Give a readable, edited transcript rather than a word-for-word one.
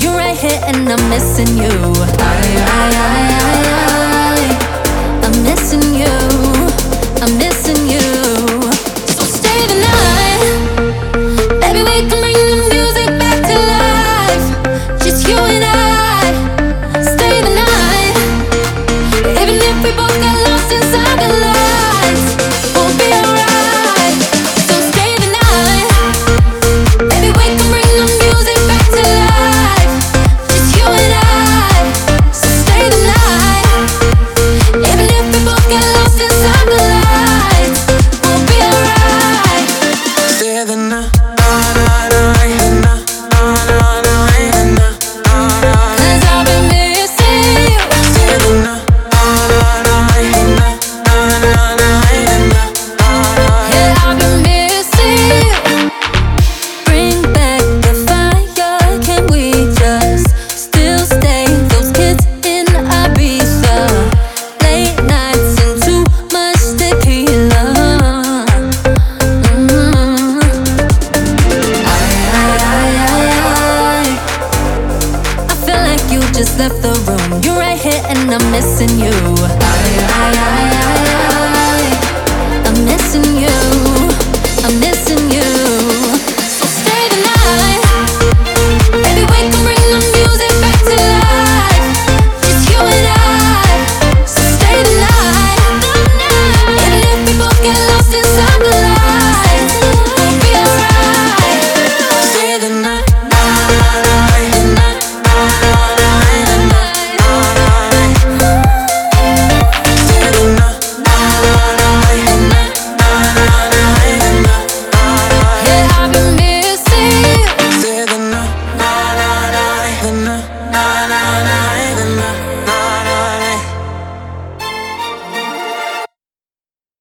You're right here and I'm missing you. I'm missing you. I'm missing you. So stay the night. Baby, we can bring the music back to life. Just you and I. Stay the night. Even if we both got lost inside the lights, we'll be alright. So stay the night. Baby, we can bring the music back to life. Just you and I. So stay the night. Even if we both got lost inside the lights, we'll be alright. Stay the night. Cause I've been missing you. Yeah, I've been missing you. Bring back the fire. Can we just still stay those kids in Ibiza? Late nights and too much tequila. I feel like you just left the room. You're right here and I'm missing you. I'm missing you.